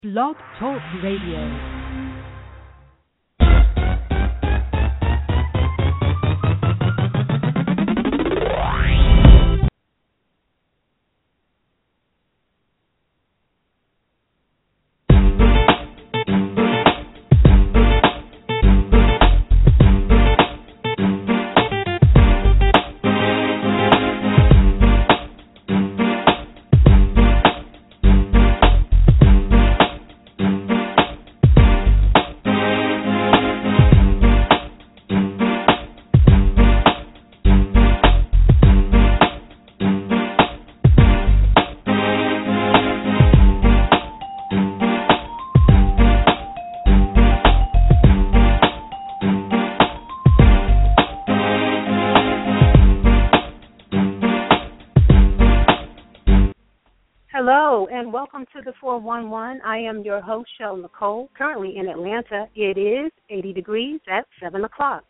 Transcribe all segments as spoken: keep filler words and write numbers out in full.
Blog Talk Radio. Hello, and welcome to the four one one. I am your host, Shell Nicole. Currently in Atlanta, it is eighty degrees at seven o'clock.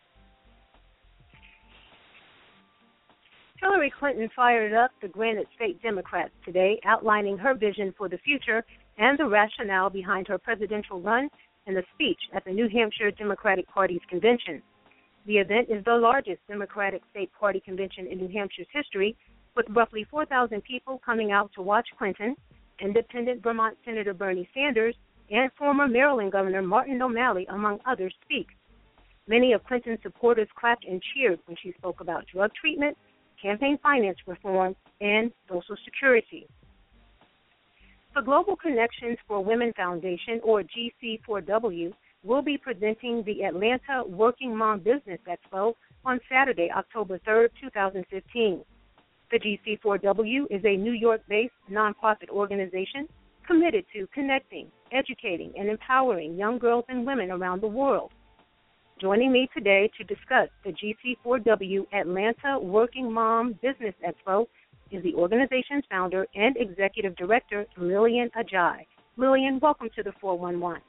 Hillary Clinton fired up the Granite State Democrats today, outlining her vision for the future and the rationale behind her presidential run in a speech at the New Hampshire Democratic Party's convention. The event is the largest Democratic State Party convention in New Hampshire's history, with roughly four thousand people coming out to watch Clinton, independent Vermont Senator Bernie Sanders, and former Maryland Governor Martin O'Malley, among others, speak. Many of Clinton's supporters clapped and cheered when she spoke about drug treatment, campaign finance reform, and Social Security. The Global Connections for Women Foundation, or G C four W, will be presenting the Atlanta Working Mom Business Expo on Saturday, October third, twenty fifteen. The G C four W is a New York-based nonprofit organization committed to connecting, educating, and empowering young girls and women around the world. Joining me today to discuss the G C four W Atlanta Working Mom Business Expo is the organization's founder and executive director, Lillian Ajayi. Lillian, welcome to the four one one.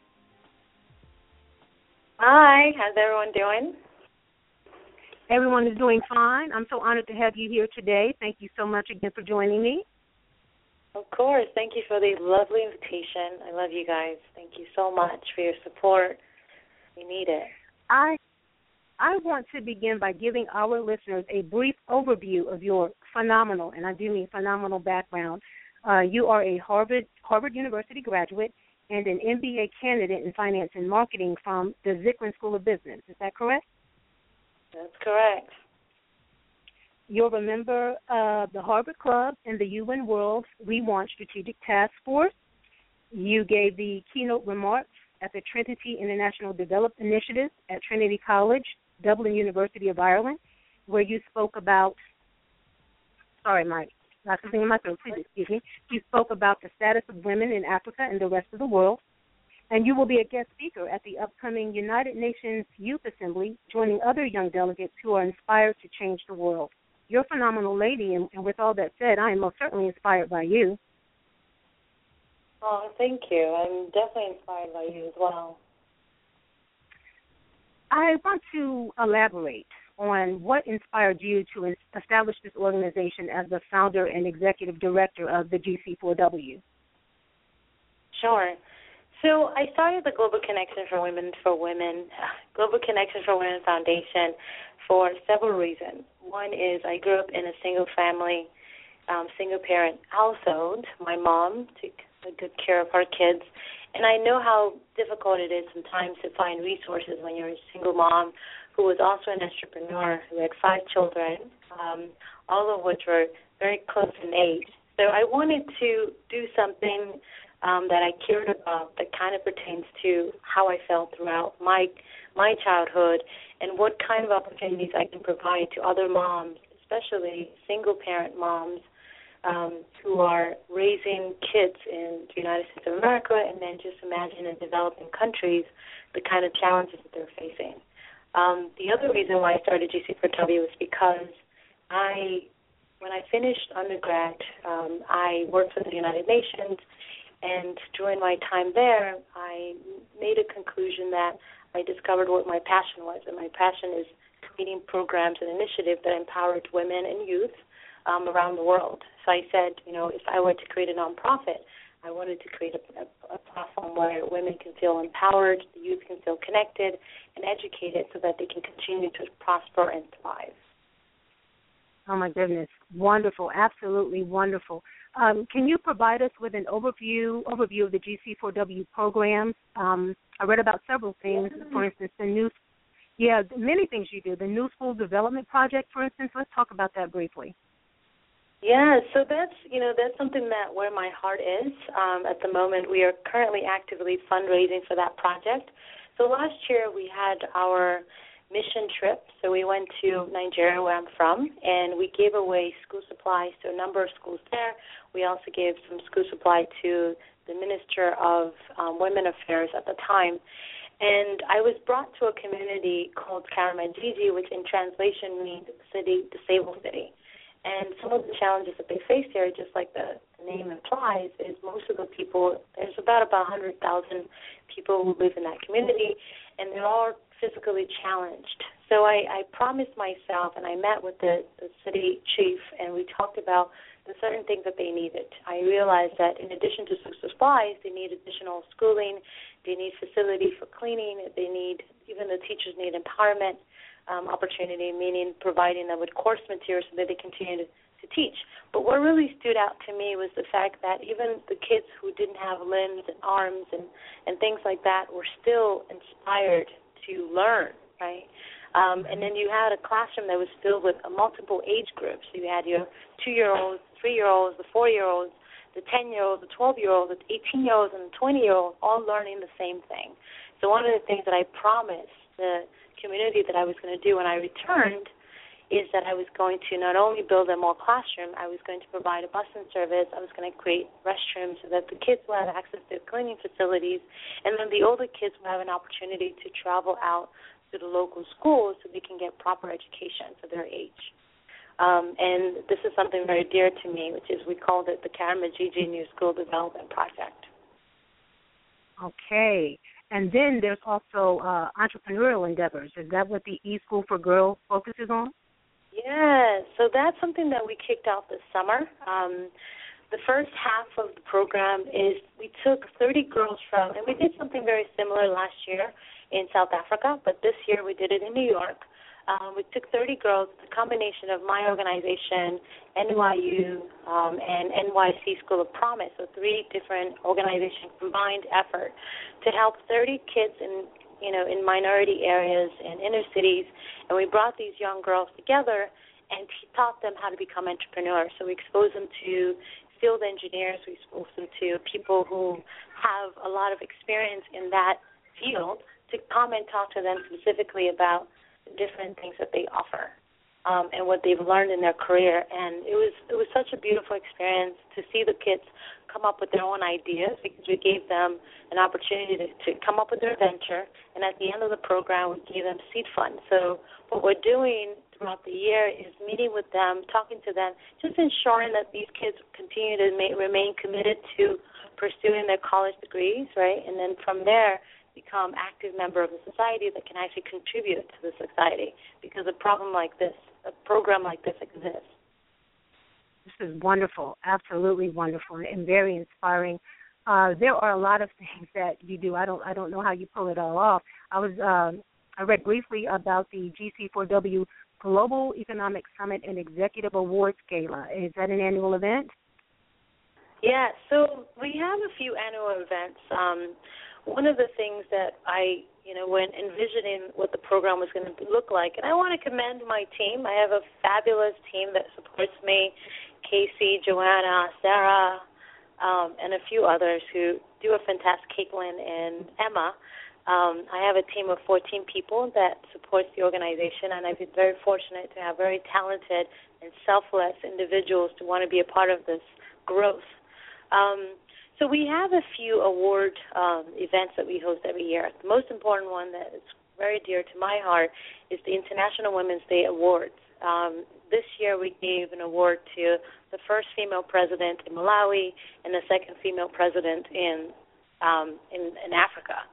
Hi, how's everyone doing? Everyone is doing fine. I'm so honored to have you here today. Thank you so much again for joining me. Of course. Thank you for the lovely invitation. I love you guys. Thank you so much for your support. We need it. I I want to begin by giving our listeners a brief overview of your phenomenal, and I do mean phenomenal, background. Uh, you are a Harvard Harvard University graduate and an M B A candidate in finance and marketing from the Zicklin School of Business. Is that correct? That's correct. You're a member of the Harvard Club and the U N World Rewarn Strategic Task Force. You gave the keynote remarks at the Trinity International Development Initiative at Trinity College, Dublin University of Ireland, where you spoke about, sorry, my, not something in my throat, please excuse me. You spoke about the status of women in Africa and the rest of the world. And you will be a guest speaker at the upcoming United Nations Youth Assembly, joining other young delegates who are inspired to change the world. You're a phenomenal lady, and, and with all that said, I am most certainly inspired by you. Oh, thank you. I'm definitely inspired by you as well. I want to elaborate on what inspired you to establish this organization as the founder and executive director of the G C four W. Sure. So I started the Global Connection for Women for Women, Global Connection for Women Foundation for several reasons. One is I grew up in a single-family, um, single-parent household. My mom took a good care of her kids, and I know how difficult it is sometimes to find resources when you're a single mom who was also an entrepreneur who had five children, um, all of which were very close in age. So I wanted to do something Um, that I cared about that kind of pertains to how I felt throughout my my childhood and what kind of opportunities I can provide to other moms, especially single-parent moms um, who are raising kids in the United States of America, and then just imagine in developing countries the kind of challenges that they're facing. Um, the other reason why I started G C four W was because I, when I finished undergrad, um, I worked for the United Nations. And during my time there, I made a conclusion that I discovered what my passion was. And my passion is creating programs and initiatives that empowered women and youth um, around the world. So I said, you know, if I were to create a nonprofit, I wanted to create a, a, a platform where women can feel empowered, the youth can feel connected and educated so that they can continue to prosper and thrive. Oh, my goodness. Wonderful. Absolutely wonderful. Um, can you provide us with an overview overview of the G C four W program? Um, I read about several things. Yeah. For instance, the new, yeah, many things you do. The New School Development Project, for instance. Let's talk about that briefly. Yeah, so that's, you know, that's something that where my heart is. Um, at the moment, we are currently actively fundraising for that project. So last year we had our mission trip. So we went to Nigeria, where I'm from, and we gave away school supplies to a number of schools there. We also gave some school supply to the Minister of um, Women Affairs at the time. And I was brought to a community called Karamajiji, which in translation means city, disabled city. And some of the challenges that they face there, just like the name implies, is most of the people, there's about about one hundred thousand people who live in that community, and they're all physically challenged. So I, I promised myself, and I met with the, the city chief, and we talked about the certain things that they needed. I realized that in addition to supplies, they need additional schooling, they need facility for cleaning, they need, even the teachers need empowerment um, opportunity, meaning providing them with course materials so that they continue to, to teach. But what really stood out to me was the fact that even the kids who didn't have limbs and arms and, and things like that were still inspired to learn, right? Um, and then you had a classroom that was filled with uh, multiple age groups. So you had your two-year-olds, three-year-olds, the four-year-olds, the ten-year-olds, the twelve-year-olds, the eighteen-year-olds, and the twenty-year-olds, all learning the same thing. So one of the things that I promised the community that I was going to do when I returned is that I was going to not only build a more classroom, I was going to provide a busing service, I was going to create restrooms so that the kids will have access to cleaning facilities, and then the older kids will have an opportunity to travel out to the local schools so they can get proper education for their age. Um, and this is something very dear to me, which is we called it the Karamajiji New School Development Project. Okay. And then there's also uh, entrepreneurial endeavors. Is that what the eSchool for Girls focuses on? Yeah, so that's something that we kicked off this summer. Um, the first half of the program is we took thirty girls from, and we did something very similar last year in South Africa, but this year we did it in New York. Um, we took thirty girls, the combination of my organization, N Y U, um, and N Y C School of Promise, so three different organizations combined effort to help thirty kids in, you know, in minority areas and inner cities, and we brought these young girls together and taught them how to become entrepreneurs. So we exposed them to field engineers, we exposed them to people who have a lot of experience in that field to come and talk to them specifically about different things that they offer um, and what they've learned in their career. And it was it was such a beautiful experience to see the kids come up with their own ideas, because we gave them an opportunity to, to come up with their venture, and at the end of the program we gave them seed funds. So what we're doing throughout the year is meeting with them, talking to them, just ensuring that these kids continue to ma- remain committed to pursuing their college degrees, right? And then from there become active member of the society that can actually contribute to the society, because a problem like this, a program like this exists. This is wonderful, absolutely wonderful, and very inspiring. Uh, there are a lot of things that you do. I don't, I don't know how you pull it all off. I was, um, I read briefly about the G C four W Global Economic Summit and Executive Awards Gala. Is that an annual event? Yeah, so we have a few annual events. Um, One of the things that I, you know, when envisioning what the program was going to look like, and I want to commend my team. I have a fabulous team that supports me, Casey, Joanna, Sarah, um, and a few others who do a fantastic, Caitlin and Emma. Um, I have a team of fourteen people that supports the organization, and I've been very fortunate to have very talented and selfless individuals to want to be a part of this growth. Um, So we have a few award um, events that we host every year. The most important one that is very dear to my heart is the International Women's Day Awards. Um, this year we gave an award to the first female president in Malawi and the second female president in um, in, in Africa.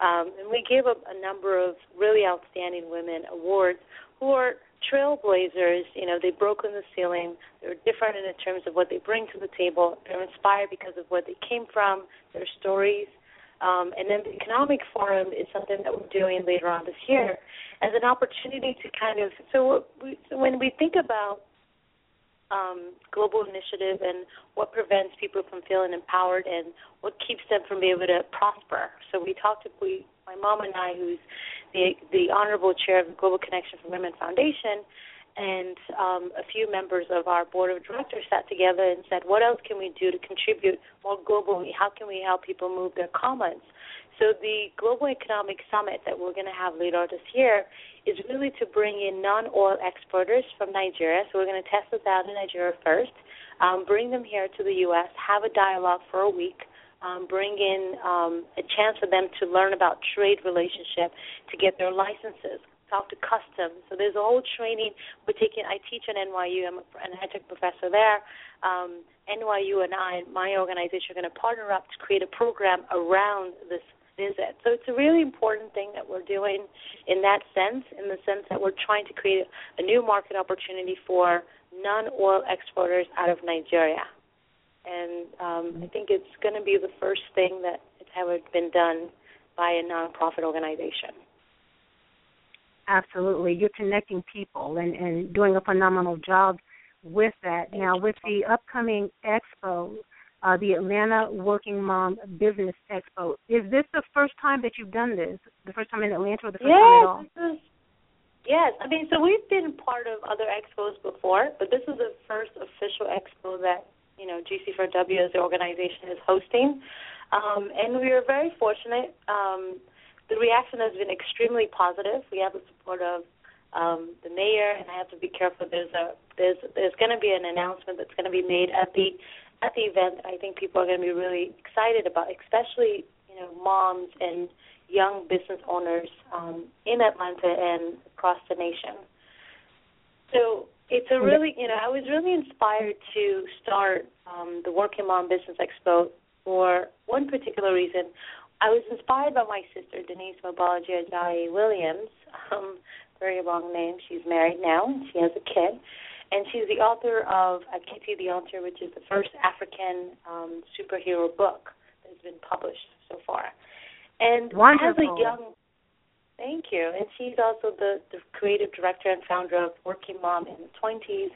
Um, and we gave a, a number of really outstanding women awards who are trailblazers. You know, they've broken the ceiling. They're different in terms of what they bring to the table. They're inspired because of what they came from, their stories. Um, and then the Economic Forum is something that we're doing later on this year as an opportunity to kind of, so, we, so when we think about um, global initiative and what prevents people from feeling empowered and what keeps them from being able to prosper. So we talked to, we, my mom and I, who's the, the honorable chair of the Global Connection for Women Foundation, and um, a few members of our board of directors sat together and said, what else can we do to contribute more globally? How can we help people move their commons? So the Global Economic Summit that we're going to have later this year is really to bring in non-oil exporters from Nigeria. So we're going to test this out in Nigeria first, um, bring them here to the U S, have a dialogue for a week, um, bring in um, a chance for them to learn about trade relationship, to get their licenses, talk to customs. So there's a whole training we're taking. I teach at N Y U. I'm an high-tech professor there. Um, N Y U and I, my organization, are going to partner up to create a program around this visit. So it's a really important thing that we're doing in that sense, in the sense that we're trying to create a new market opportunity for non-oil exporters out of Nigeria. And um, I think it's going to be the first thing that has ever been done by a nonprofit organization. Absolutely. You're connecting people and, and doing a phenomenal job with that. Now, with the upcoming expo, uh, the Atlanta Working Mom Business Expo, is this the first time that you've done this? The first time in Atlanta or the first yes, time at all? This is, yes. I mean, so we've been part of other expos before, but this is the first official expo that, you know, G C four W as the organization is hosting. Um, and we are very fortunate. Um, The reaction has been extremely positive. We have the support of um, the mayor, and I have to be careful. There's a there's there's going to be an announcement that's going to be made at the at the event. I think people are going to be really excited about, especially you know moms and young business owners um, in Atlanta and across the nation. So it's a really you know I was really inspired to start um, the Working Mom Business Expo for one particular reason. I was inspired by my sister, Denise Mobalaji Ajayi Williams, um, very long name. She's married now, and she has a kid. And she's the author of Akiti the Altar, which is the first African um, superhero book that's been published so far. And Wonderful. as a young, thank you. And she's also the, the creative director and founder of Working Mom in the twenties.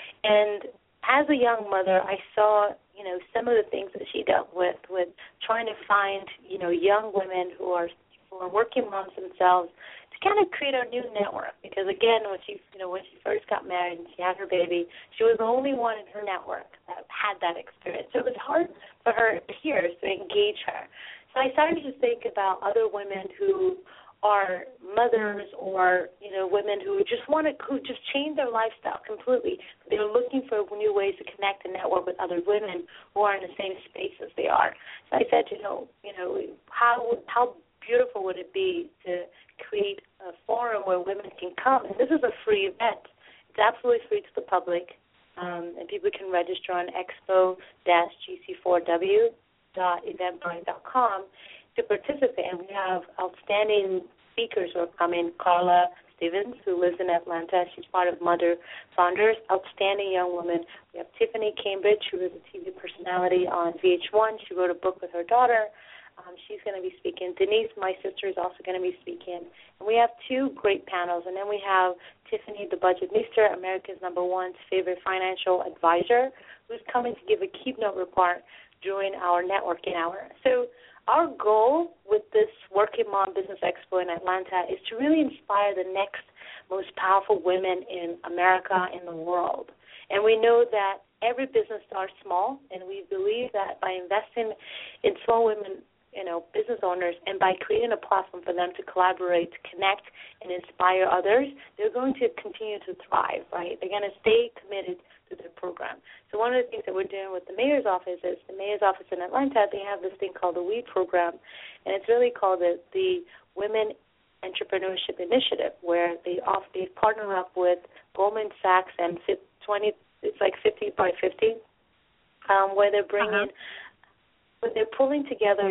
And as a young mother, I saw, you know, some of the things that she dealt with, with trying to find, you know, young women who are who are working moms themselves to kind of create a new network. Because again, when she, you know, when she first got married and she had her baby, she was the only one in her network that had that experience. So it was hard for her peers to engage her. So I started to think about other women who are mothers or, you know, women who just want to, who just change their lifestyle completely. They're looking for new ways to connect and network with other women who are in the same space as they are. So I said, you know, you know, how how beautiful would it be to create a forum where women can come? And this is a free event. It's absolutely free to the public, um, and people can register on expo dash G C four W dot eventbrite dot com to participate. And we have outstanding speakers who are coming. Carla Stevens, who lives in Atlanta. She's part of Mother Founders, outstanding young woman. We have Tiffany Cambridge, who is a T V personality on V H one. She wrote a book with her daughter. Um, she's going to be speaking. Denise, my sister, is also going to be speaking. And we have two great panels. And then we have Tiffany, the Budget Mister, America's number one favorite financial advisor, who's coming to give a keynote report during our networking hour. So our goal with this Working Mom Business Expo in Atlanta is to really inspire the next most powerful women in America and the world. And we know that every business starts small, and we believe that by investing in small women, you know, business owners, and by creating a platform for them to collaborate, to connect, and inspire others, they're going to continue to thrive, right? They're going to stay committed to their program. So one of the things that we're doing with the mayor's office is the mayor's office in Atlanta, they have this thing called the WE program, and it's really called the, the Women Entrepreneurship Initiative, where they off, they partner up with Goldman Sachs and twenty, it's like fifty by fifty, um, where they're bringing, uh-huh. where they're pulling together, you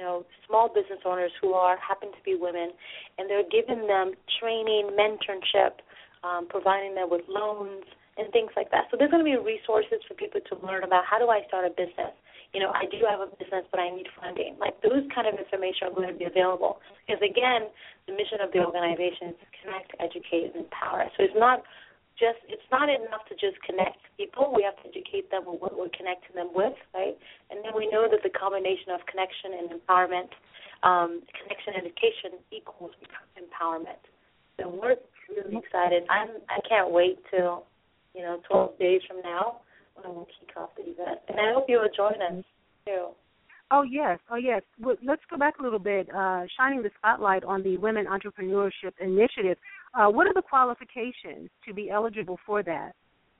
know, small business owners who are happen to be women, and they're giving them training, mentorship, um, providing them with loans and things like that. So there's going to be resources for people to learn about how do I start a business. You know, I do have a business, but I need funding. Like those kind of information are going to be available. Because, again, the mission of the organization is to connect, educate, and empower. So it's not just it's not enough to just connect people. We have to educate them with what we're connecting them with, right? And then we know that the combination of connection and empowerment, um, connection and education equals empowerment. So we're really excited. I'm, I can't wait till, you know, twelve days from now when we'll kick off the event. And I hope you will join us, too. Oh, yes. Oh, yes. Well, let's go back a little bit, uh, shining the spotlight on the Women Entrepreneurship Initiative. Uh, what are the qualifications to be eligible for that?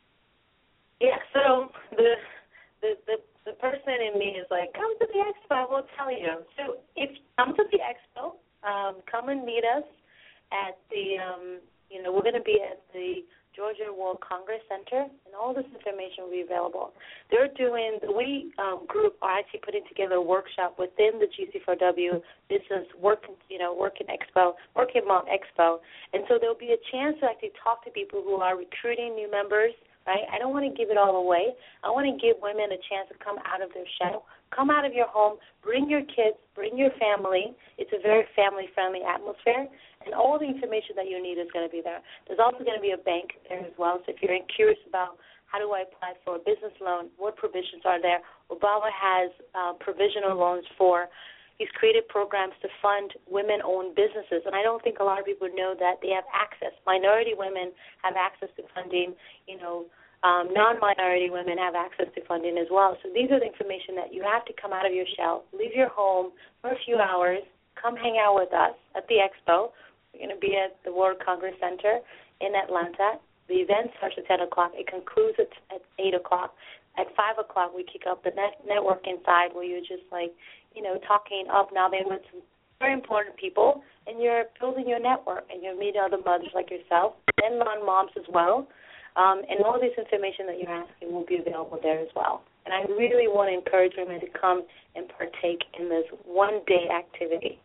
Yeah, so the, the the the person in me is like, come to the expo, I will tell you. So if you come to the expo, um, come and meet us at the, um, you know, we're going to be at the Georgia World Congress Center, and all this information will be available. They're doing, the We um, group are actually putting together a workshop within the G C four W Business Work, you know, Working Expo, Working Mom Expo, and so there'll be a chance to actually talk to people who are recruiting new members, right? I don't want to give it all away. I want to give women a chance to come out of their shell, come out of your home, bring your kids, bring your family. It's a very family-friendly atmosphere. And all the information that you need is going to be there. There's also going to be a bank there as well. So if you're curious about how do I apply for a business loan, what provisions are there, Obama has uh, provisional loans for. He's created programs to fund women-owned businesses. And I don't think a lot of people know that they have access. Minority women have access to funding. You know, um, non-minority women have access to funding as well. So these are the information that you have to come out of your shell, leave your home for a few hours, come hang out with us at the expo. We're going to be at the World Congress Center in Atlanta. The event starts at ten o'clock. It concludes at, at eight o'clock. At five o'clock, we kick off the net, networking side where you're just like, you know, talking up now then with some very important people, and you're building your network, and you're meeting other mothers like yourself, and non-moms as well. Um, and all this information that you're asking will be available there as well. And I really want to encourage women to come and partake in this one-day activity.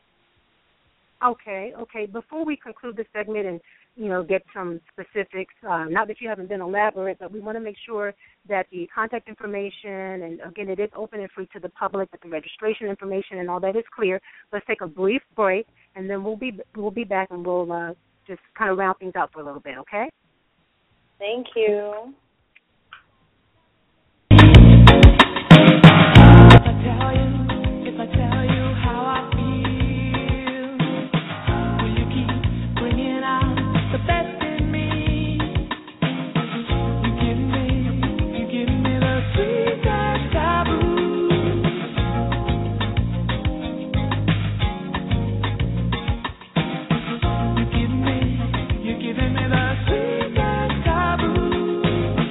Okay, okay. Before we conclude this segment and, you know, get some specifics, uh, not that you haven't been elaborate, but we want to make sure that the contact information, and, again, it is open and free to the public, that the registration information and all that is clear. Let's take a brief break, and then we'll be we'll be back, and we'll uh, just kind of round things out for a little bit, okay? Thank you. If I tell you, if I tell you how I feel, will you keep bringing out the best in me? You give me, you give me the sweetest taboo. You give me, you're giving me the sweetest taboo.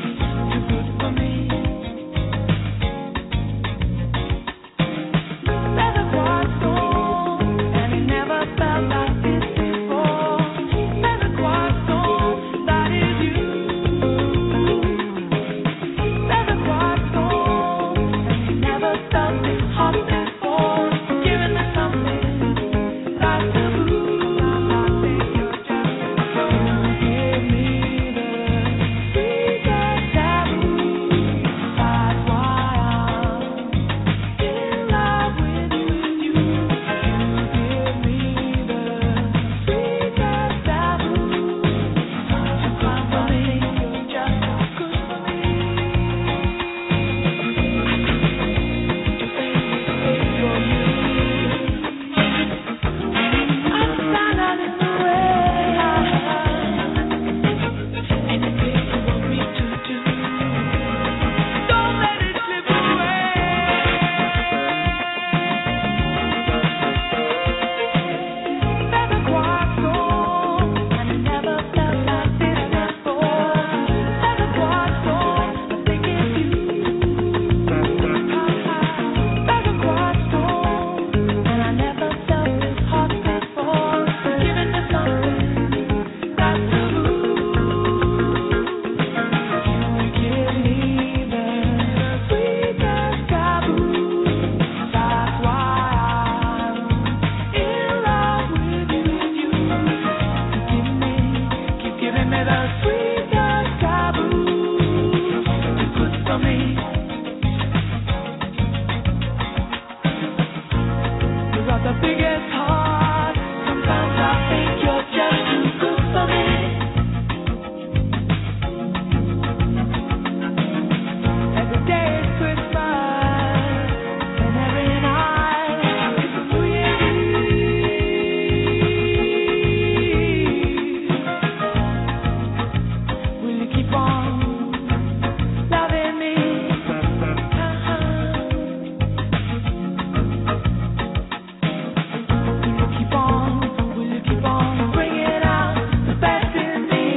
gets hard. Sometimes I think you're just too good for me. Every day is Christmas, and every night is a New Year's Eve. Will you keep on loving me? Uh-huh. Will you keep on, will you keep on bringing out the best in me?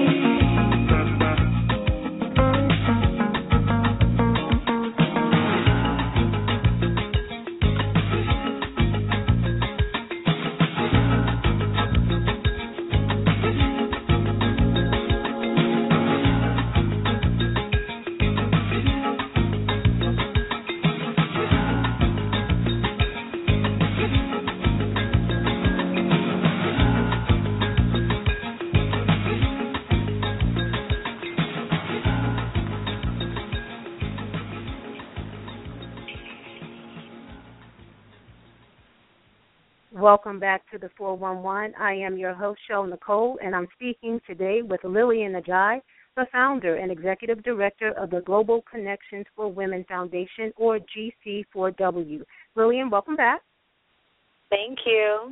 Welcome back to the four one one. I am your host, Shel Nicole, and I'm speaking today with Lillian Ajayi, the founder and executive director of the Global Connections for Women Foundation, or G C four W. Lillian, welcome back. Thank you.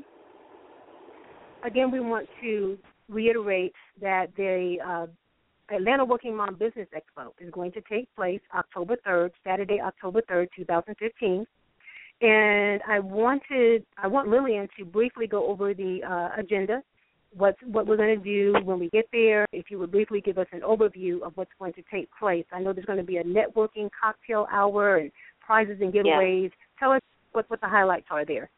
Again, we want to reiterate that the uh, Atlanta Working Mom Business Expo is going to take place October third, Saturday, October third, twenty fifteen. And I wanted, I want Lillian to briefly go over the uh, agenda, what's, what we're going to do when we get there. If you would briefly give us an overview of what's going to take place. I know there's going to be a networking cocktail hour and prizes and giveaways. Yeah. Tell us what, what the highlights are there.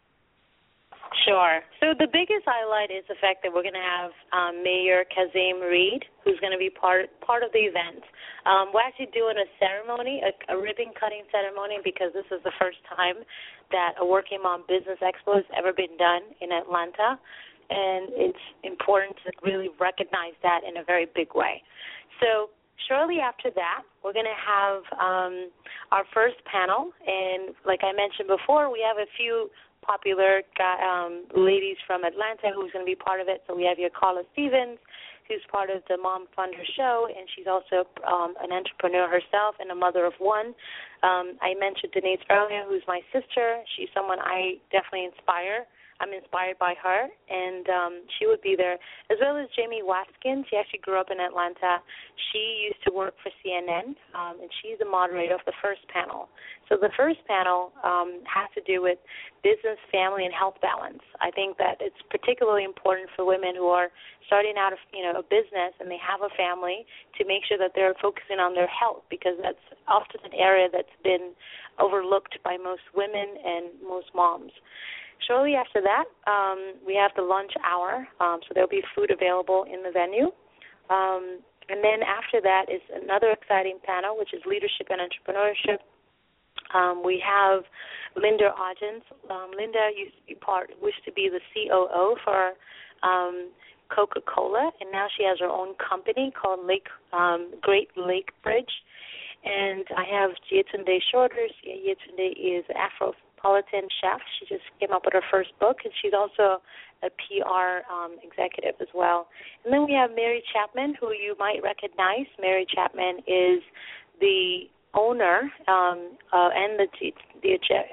Sure. So the biggest highlight is the fact that we're going to have um, Mayor Kazim Reed, who's going to be part part of the event. Um, we're actually doing a ceremony, a, a ribbon cutting ceremony, because this is the first time that a Working Mom Business Expo has ever been done in Atlanta, and it's important to really recognize that in a very big way. So shortly after that, we're going to have um, our first panel, and like I mentioned before, we have a few popular um, ladies from Atlanta who's going to be part of it. So we have your Carla Stevens, who's part of the Mom Funder show, and she's also um, an entrepreneur herself and a mother of one. Um, I mentioned Denise earlier, who's my sister. She's someone I definitely inspire. I'm inspired by her, and um, she would be there, as well as Jamie Watkins. She actually grew up in Atlanta. She used to work for C N N, um, and she's the moderator of the first panel. So the first panel um, has to do with business, family, and health balance. I think that it's particularly important for women who are starting out, of, you know, a business and they have a family to make sure that they're focusing on their health, because that's often an area that's been overlooked by most women and most moms. Shortly after that, um, we have the lunch hour, um, so there'll be food available in the venue. Um, and then after that is another exciting panel, which is leadership and entrepreneurship. Um, we have Linda Oggens. Um, Linda used to be part, used to be the C O O for um, Coca-Cola, and now she has her own company called Lake um, Great Lake Bridge. And I have Yetunde Shorters. Yetunde is Afropolitan chef. She just came up with her first book, and she's also a P R um, executive as well. And then we have Mary Chapman, who you might recognize. Mary Chapman is the owner um, uh, and the the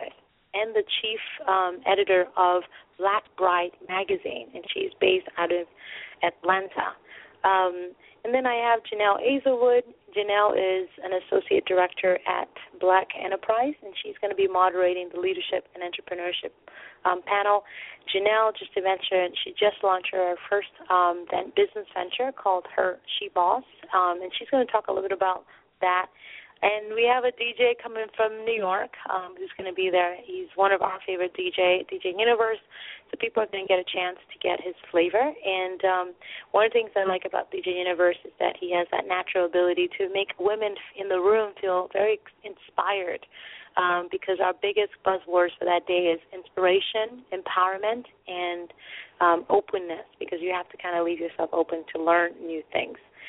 and the chief um, editor of Black Bride magazine, and she's based out of Atlanta. Um, and then I have Janelle Azelwood. Janelle is an associate director at Black Enterprise, and she's going to be moderating the leadership and entrepreneurship um, panel. Janelle, just to mention, she just launched her first um, business venture called Her She Boss, um, and she's going to talk a little bit about that. And we have a D J coming from New York um, who's going to be there. He's one of our favorite D J, D J Universe, so people are going to get a chance to get his flavor. And um, one of the things I like about D J Universe is that he has that natural ability to make women in the room feel very inspired, um, because our biggest buzzwords for that day is inspiration, empowerment, and um, openness, because you have to kind of leave yourself open to learn new things.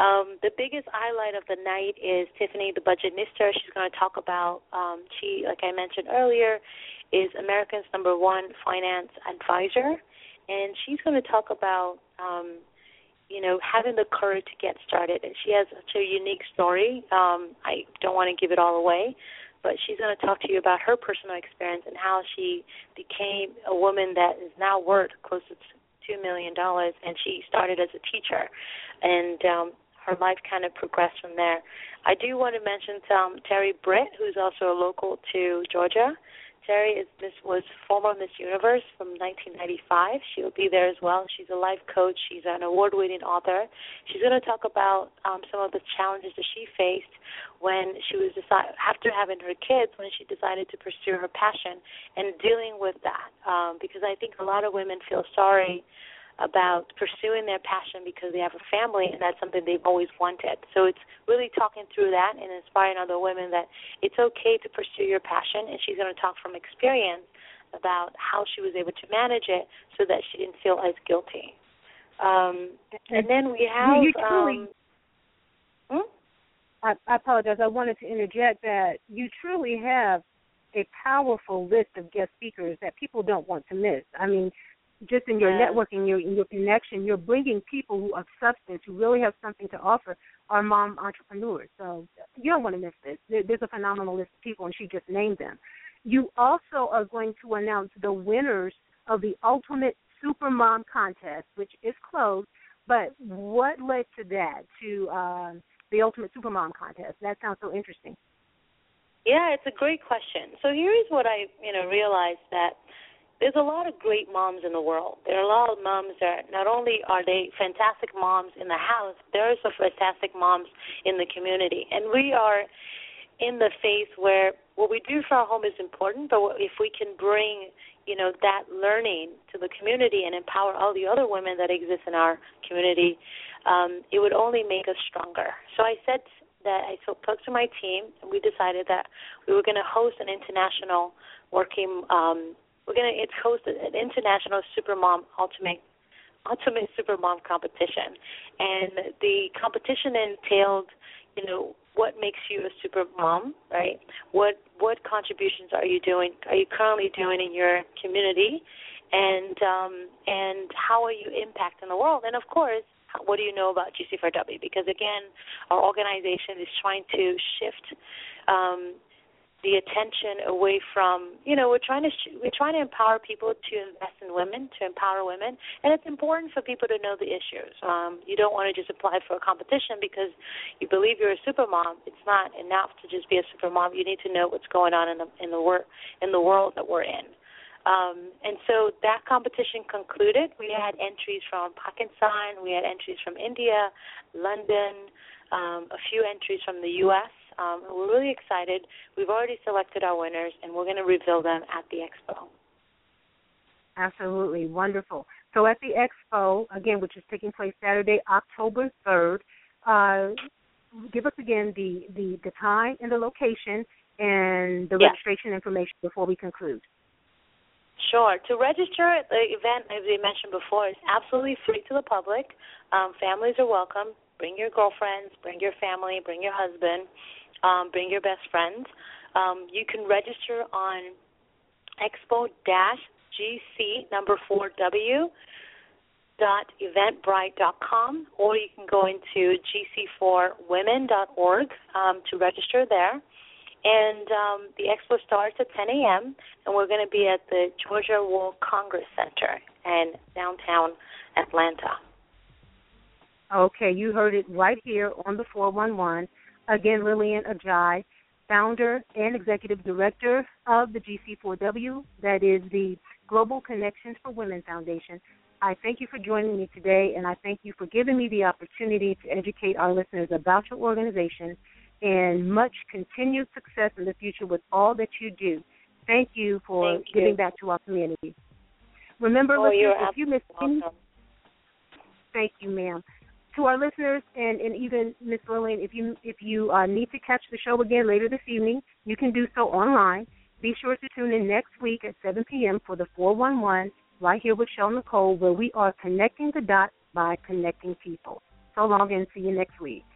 Um, the biggest highlight of the night is Tiffany, the Budgetnista. She's going to talk about, um, she, like I mentioned earlier, is America's number one finance advisor. And she's going to talk about, um, you know, having the courage to get started. And she has such a unique story. Um, I don't want to give it all away, but she's going to talk to you about her personal experience and how she became a woman that is now worth close to two million dollars, and she started as a teacher. And um, her life kind of progressed from there. I do want to mention um, Terry Britt, who's also a local to Georgia. Terry is Miss was former Miss Universe from nineteen ninety-five. She will be there as well. She's a life coach. She's an award-winning author. She's going to talk about um, some of the challenges that she faced when she was decide- after having her kids, when she decided to pursue her passion and dealing with that. Um, because I think a lot of women feel sorry about pursuing their passion because they have a family, and that's something they've always wanted. So it's really talking through that and inspiring other women that it's okay to pursue your passion, and she's going to talk from experience about how she was able to manage it so that she didn't feel as guilty. Um, and then we have... You truly, um, hmm? I, I apologize. I wanted to interject that you truly have a powerful list of guest speakers that people don't want to miss. I mean, just in your Yeah. networking, your your connection, you're bringing people who of substance, who really have something to offer, are mom entrepreneurs. So you don't want to miss this. There, there's a phenomenal list of people, and she just named them. You also are going to announce the winners of the Ultimate Supermom Contest, which is closed. But what led to that, to uh, the Ultimate Supermom Contest? That sounds so interesting. Yeah, it's a great question. So here's what I, you know, realized that there's a lot of great moms in the world. There are a lot of moms that not only are they fantastic moms in the house, there are some fantastic moms in the community. And we are in the phase where what we do for our home is important, but if we can bring, you know, that learning to the community and empower all the other women that exist in our community, um, it would only make us stronger. So I said that I talked to my team, and we decided that we were going to host an international working um We're going to it's host an international Supermom Ultimate Ultimate Supermom competition, and the competition entailed, you know, what makes you a supermom, right? What what contributions are you doing? Are you currently doing in your community, and um, and how are you impacting the world? And of course, what do you know about G C four W? Because again, our organization is trying to shift Um, the attention away from, you know, we're trying to sh- we're trying to empower people to invest in women, to empower women, and it's important for people to know the issues. Um, you don't want to just apply for a competition because you believe you're a supermom. It's not enough to just be a supermom. You need to know what's going on in the in the wor- in the world that we're in. Um, and so that competition concluded. We had entries from Pakistan, we had entries from India, London, um, a few entries from the U S Um, we're really excited. We've already selected our winners, and we're going to reveal them at the expo. Absolutely. Wonderful. So at the expo, again, which is taking place Saturday, October third, uh, give us again the, the, the time and the location and the Yeah. registration information before we conclude. Sure. To register, the event, as we mentioned before, is absolutely free to the public. Um, families are welcome. Bring your girlfriends, bring your family, bring your husband, um, bring your best friends. Um, you can register on expo-gc number four W dot eventbrite dot com, or you can go into g c four women dot org um, to register there. And um, the expo starts at ten a.m., and we're going to be at the Georgia World Congress Center in downtown Atlanta. Okay, you heard it right here on the four one one. Again, Lillian Ajayi, founder and executive director of the G C four W, that is the Global Connections for Women Foundation. I thank you for joining me today, and I thank you for giving me the opportunity to educate our listeners about your organization, and much continued success in the future with all that you do. Thank you for Thank you. giving back to our community. Remember, Oh, listeners, you're if you missed any, welcome. thank you, ma'am. To our listeners, and, and even Miz Lillian, if you if you uh, need to catch the show again later this evening, you can do so online. Be sure to tune in next week at seven p.m. for the four one one, right here with Shel Nicole, where we are connecting the dots by connecting people. So long and see you next week.